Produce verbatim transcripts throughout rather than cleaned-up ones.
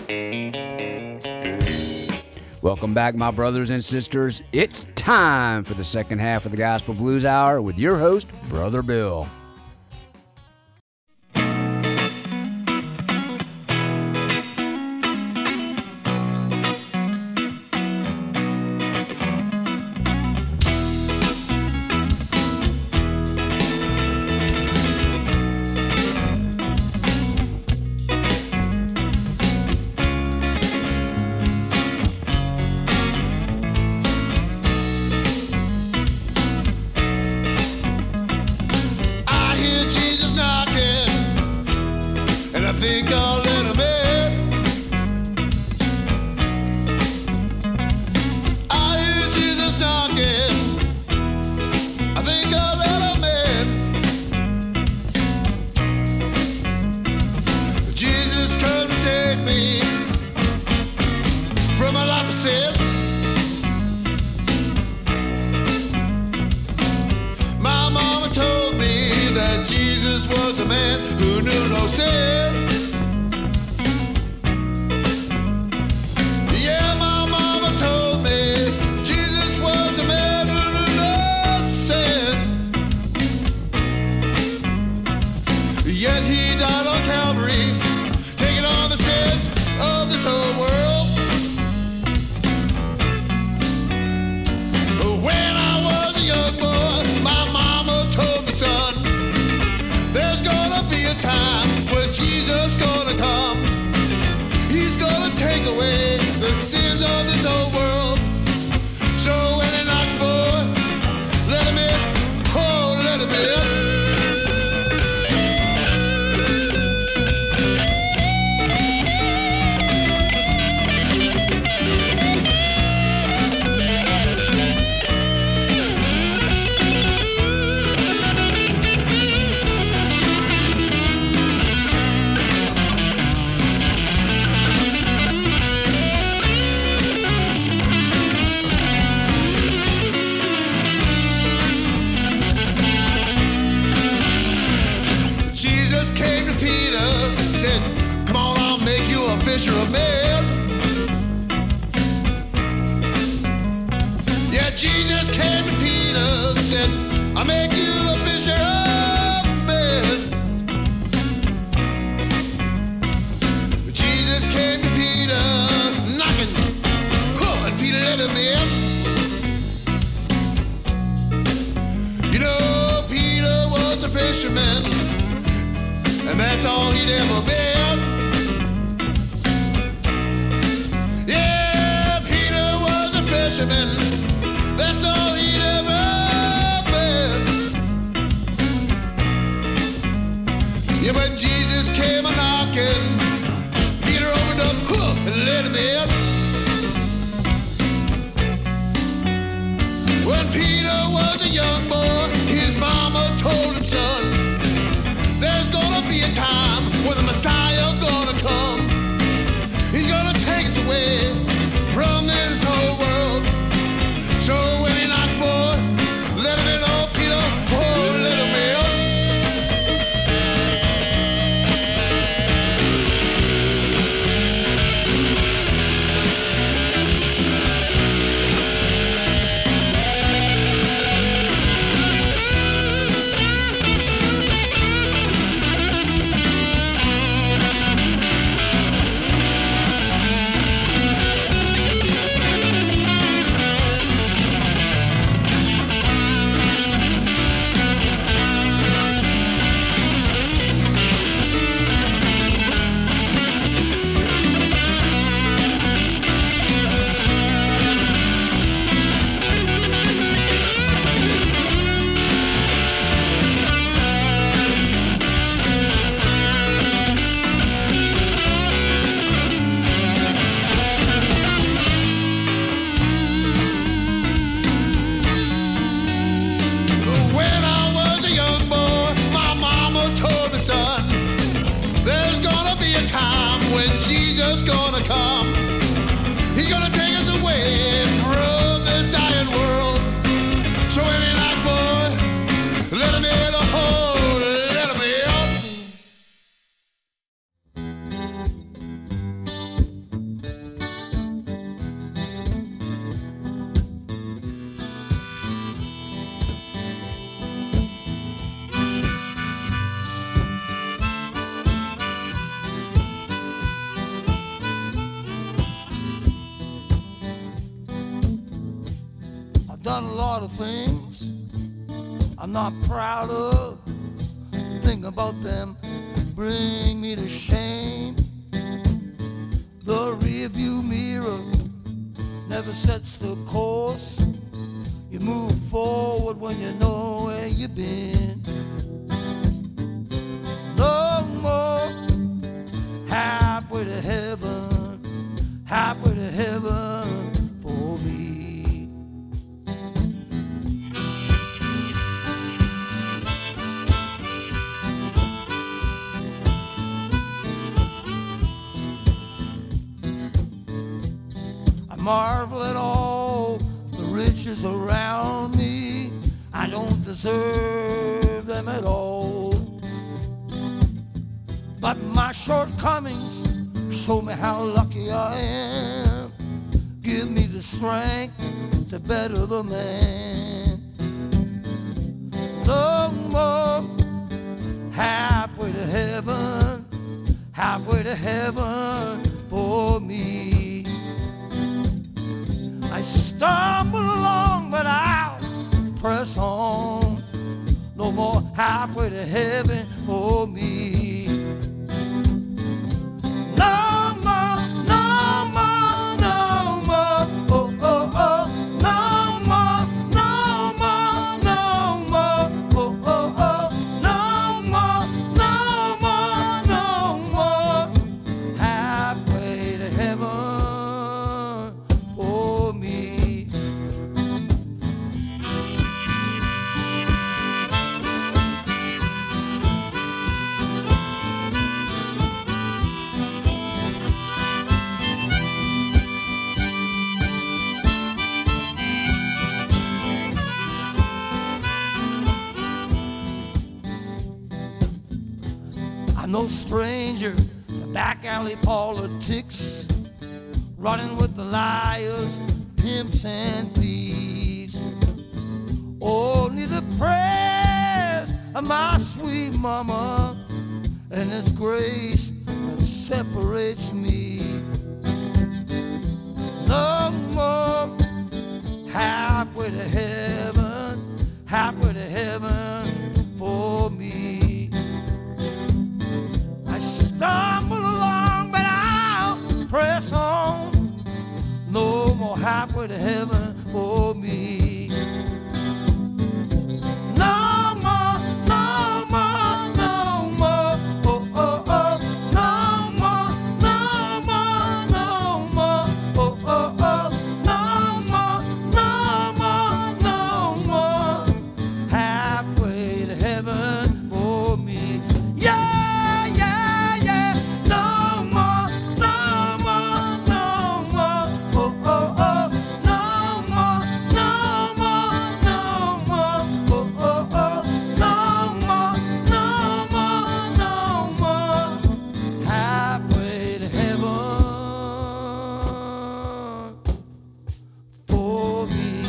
Welcome back, my brothers and sisters. It's time for the second half of the Gospel Blues Hour with your host, Brother Bill. done a lot of things I'm not proud of. Think about them bring me to shame. The rearview mirror never sets the course. You move forward when you know where you've been. No more halfway to heaven, halfway to heaven for me. I marvel at all the riches around me. I don't deserve them at all, but my shortcomings show me how lucky I am. Give me the strength to better the man. No more halfway to heaven, halfway to heaven for me. I stumble along, but I'll press on. No more halfway to heaven for me. No more, no more, no more, oh, oh, oh. No more, no more, no more, oh, oh, oh. No more, no more, no more. Halfway to heaven for me. I'm no stranger to back alley politics, running with the liars, pimps, and thieves. Only the prayers of my sweet mama and His grace that separates me. No more halfway to heaven, halfway to heaven for me. I stumble along, but I'll press on. No more halfway to heaven for me. No more, no more, no more, oh, oh, oh. No more, no more, no more, oh, oh, oh. No more, no more, no more. Halfway to heaven for me. Yeah, yeah, yeah. No more, no more, no more, oh, oh, oh. No more, no more, no more, oh, oh, oh. No more, no more, no more. Halfway to heaven for me.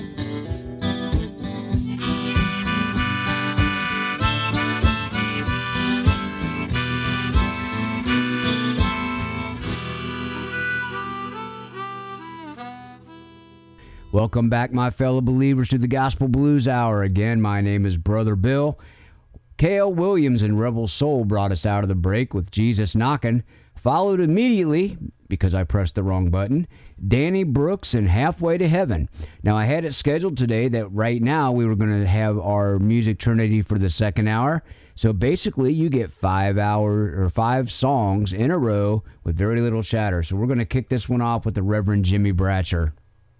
Welcome back, my fellow believers, to the Gospel Blues Hour. Again, my name is Brother Bill. K L Williams and Rebel Soul brought us out of the break with Jesus Knockin'. Followed immediately, because I pressed the wrong button, Danny Brooks and Halfway to Heaven. Now, I had it scheduled today that right now we were going to have our Music Trinity for the second hour. So basically, you get five hour or five songs in a row with very little chatter. So we're going to kick this one off with the Reverend Jimmy Bratcher.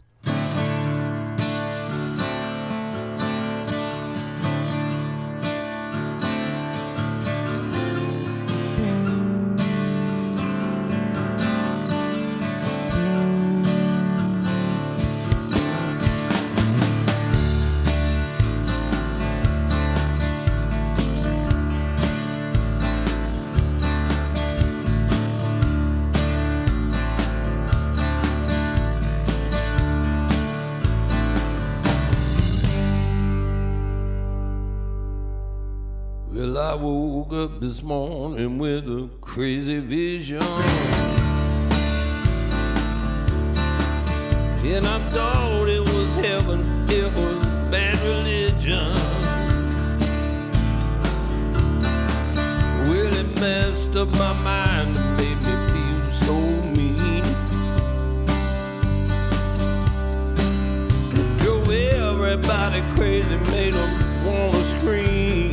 Well, I woke up this morning with a crazy vision, and I thought it was heaven. up my mind and made me feel so mean. It drove everybody crazy, made them wanna scream.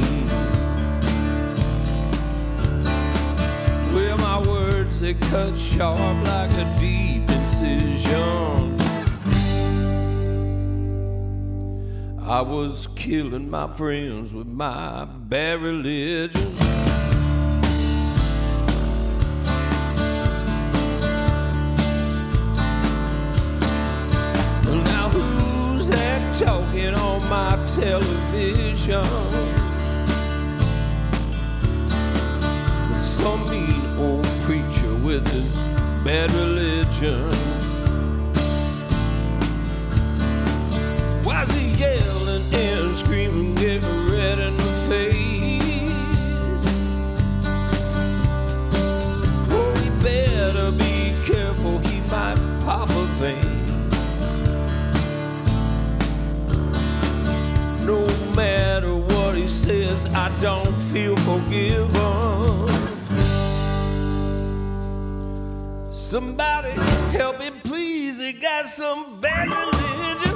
Well, my words, they cut sharp like a deep incision. I was killing my friends with my bad religion. Now who's that talking on my television? Some mean old preacher with his bad religion. Why's he yelling and screaming, getting red in the face? Oh, he better be careful, he might pop a vein. No matter what he says, I don't feel forgiven. Somebody help him, please, he got some bad religion.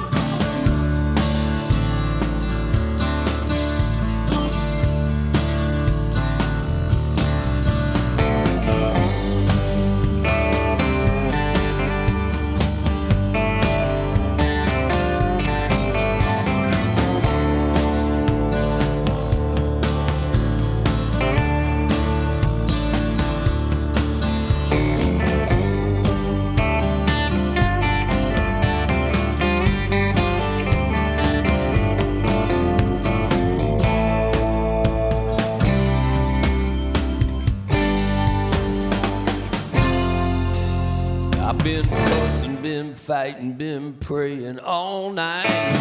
Been fussing, been fighting, been praying all night.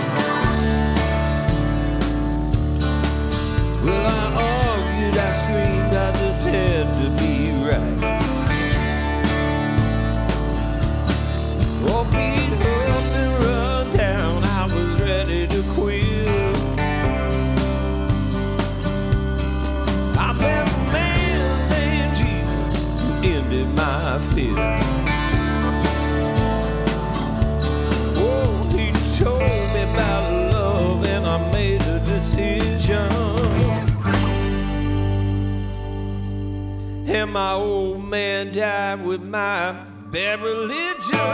Well, I argued, I screamed, I just had to be right. Oh, beat up and run down, I was ready to quit. I met a man named Jesus who ended my fear. Told me about love and I made a decision. And my old man died with my bad religion.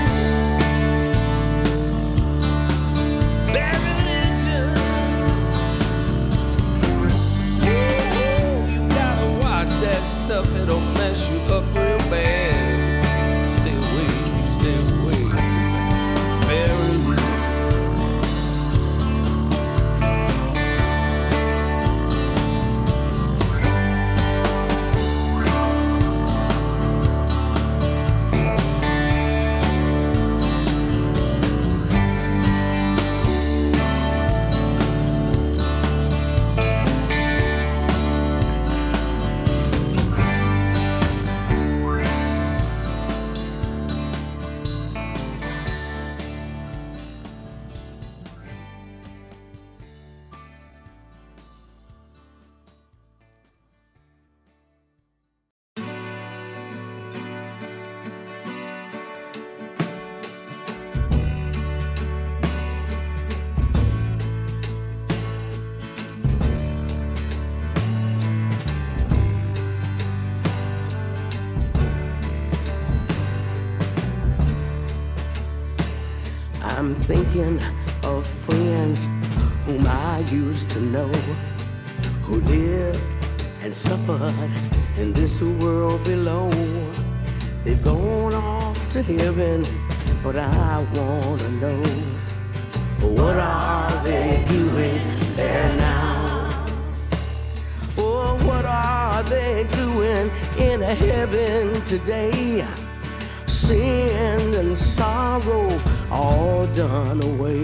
Bad religion. Oh, you gotta watch that stuff, it'll mess you up real bad. Stay away, stay away from bad religion. I'm thinking of friends whom I used to know, who lived and suffered in this world below. They've gone off to heaven, but I wanna know, what are they doing there now? Oh, what are they doing in heaven today? Sin and sorrow all done away.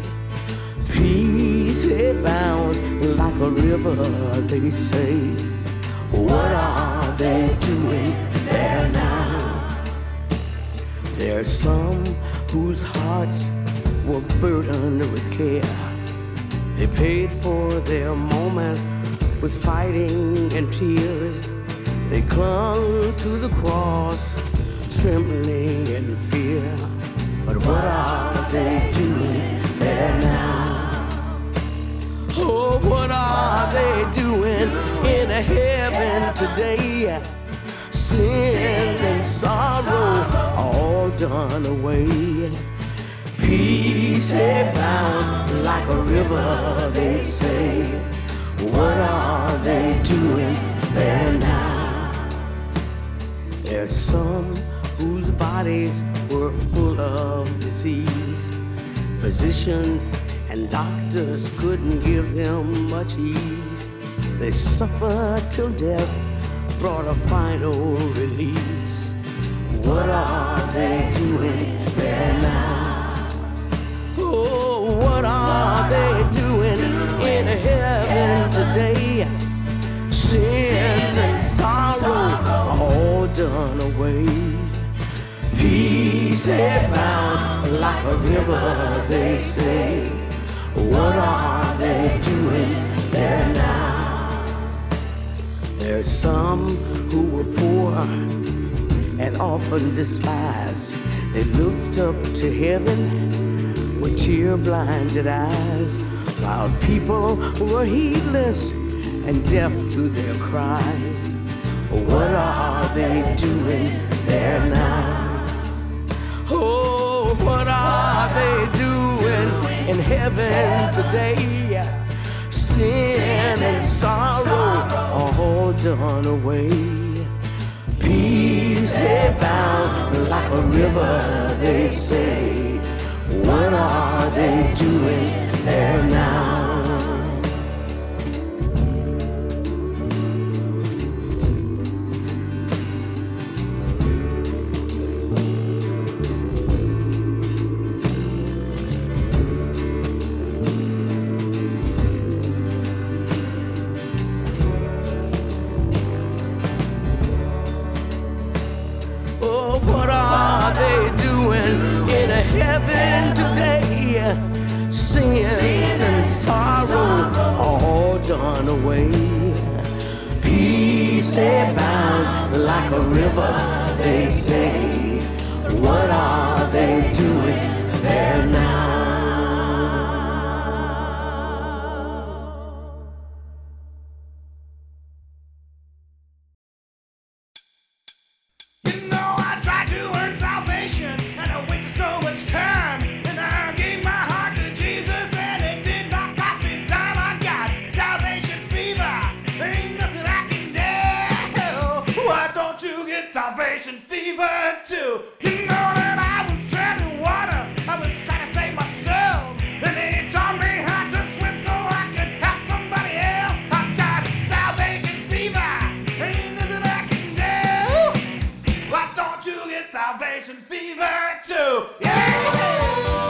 Peace it bounds like a river, they say. What are they doing there now? There's some whose hearts were burdened with care. They paid for their moment with fighting and tears. They clung to the cross, trembling in fear. But what are they doing there now? Oh, what are they doing in heaven today? Sin and sorrow all done away. Peace abound like a river, they say. What are they doing there now? There's some whose bodies were full of disease. Physicians and doctors couldn't give them much ease. They suffered till death brought a final release. What are they doing there now? Oh, what are they doing in heaven today? Sin and sorrow all done away. Peace abound like a river, they say. What are they doing there now? There's some who were poor and often despised. They looked up to heaven with tear-blinded eyes, while people were heedless and deaf to their cries. What are they doing there now? Oh, what are they doing in heaven today? Sin and sorrow all done away. Peace abound like a river, they say. What are they doing there now? Heaven today, sin and sorrow all done away. Peace abounds like a river, they say. What are they doing there now? You know I tried to earn salvation and I wasted so much time. And I gave my heart to Jesus and it did not cost me a dime. I got salvation fever, there ain't nothing I can do. Why don't you get salvation fever too? You know that I was treading water, I was trying to save myself. And he taught me how to swim so I could help somebody else. I got salvation fever, there ain't nothing I can do. Why don't you get salvation fever too? Yeah!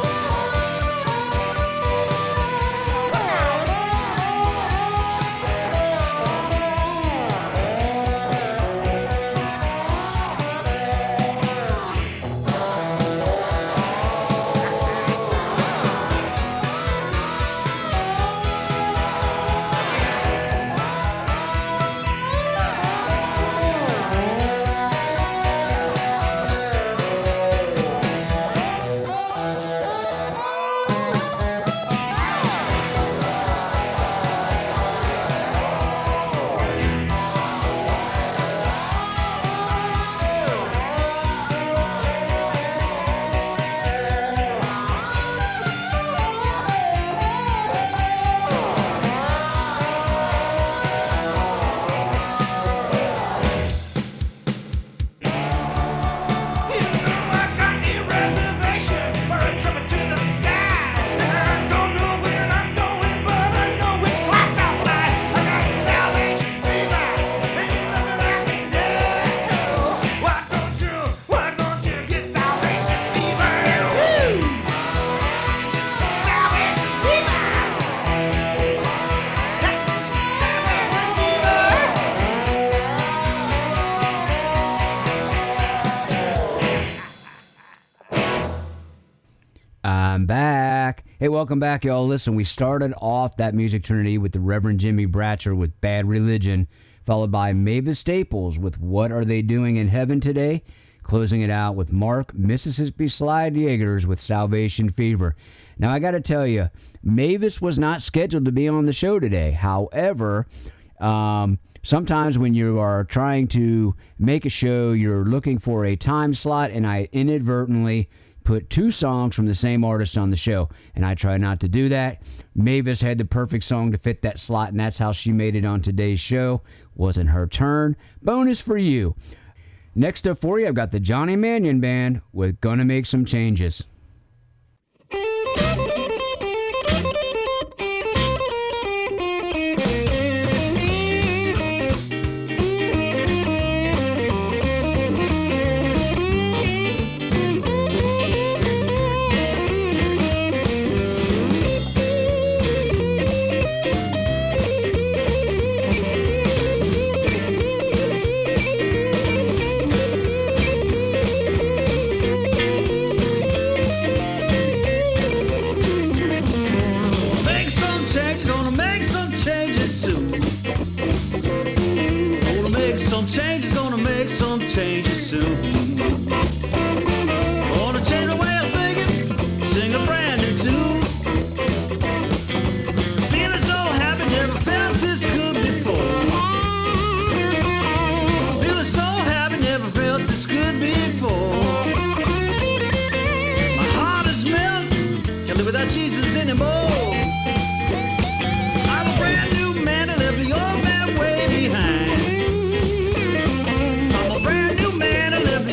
I'm back. Hey, welcome back, y'all. Listen, we started off that music trinity with the Reverend Jimmy Bratcher with Bad Religion, followed by Mavis Staples with What Are They Doing in Heaven Today, closing it out with Mark Mississippi Slide Yeagers with Salvation Fever. Now, I got to tell you, Mavis was not scheduled to be on the show today. However, um, sometimes when you are trying to make a show, you're looking for a time slot, and I inadvertently put two songs from the same artist on the show, and I try not to do that. Mavis had the perfect song to fit that slot, and that's how she made it on today's show. Wasn't her turn. Bonus for you. Next up for you, I've got the Johnny Mannion Band with Gonna Make Some Changes. Left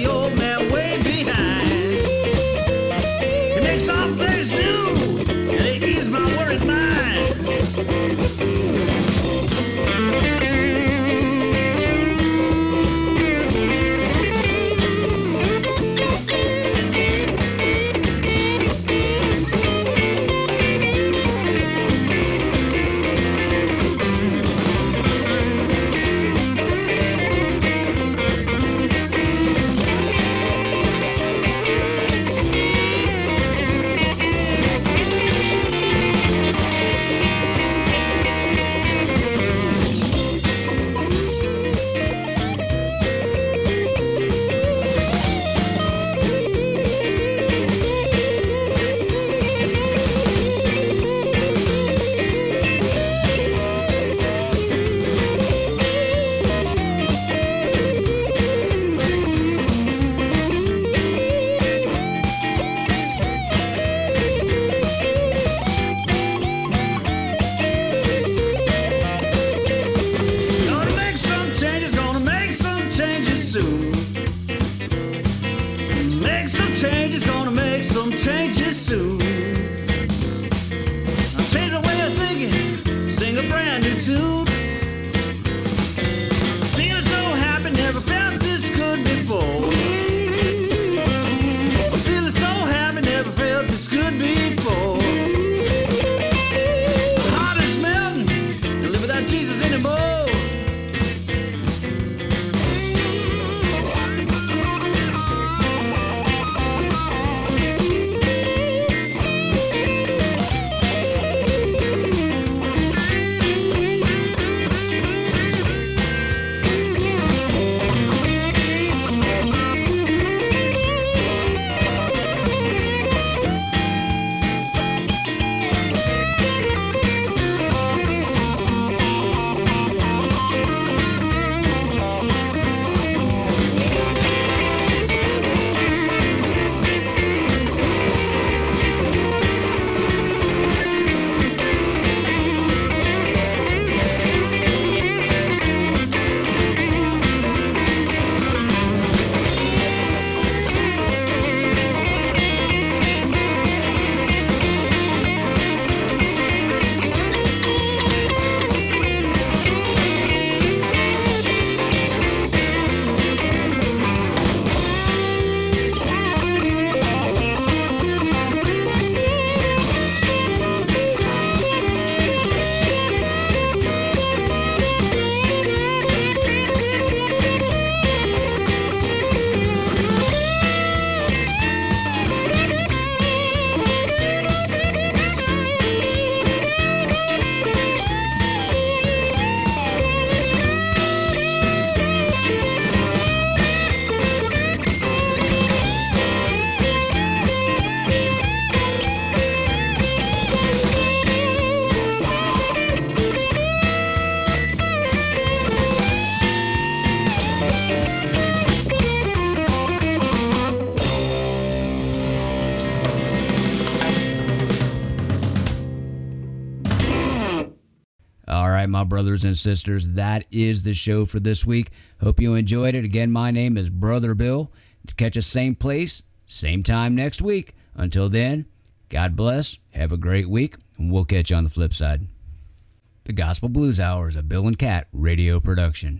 right, my brothers and sisters, that is the show for this week. Hope you enjoyed it. Again, my name is Brother Bill. Catch us same place, same time next week. Until then, God bless, have a great week, and we'll catch you on the flip side. The Gospel Blues Hour is a Bill and Cat radio production.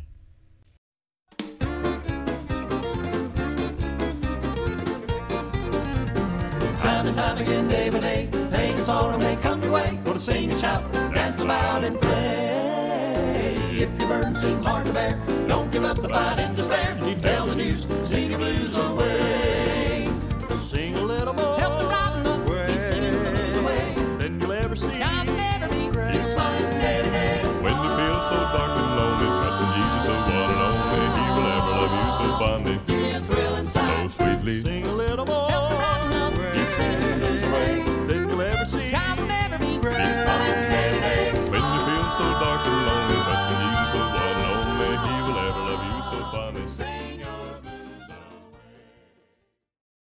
Time and time again, day by day, pain and sorrow may come your way. Go to sing and shout, dance aloud and pray. If your burden seems hard to bear, don't give up the fight in despair. You tell the news, sing the blues away. Sing a little more. Help the rotten Way. keep singing the blues away. Then you'll ever see. Sky never be gray. You're smiling day to day. When you feel so dark and lonely, trust in Jesus, the one and only. He will ever love you so fondly, Give me a thrill inside. so sweetly. Sing a little more.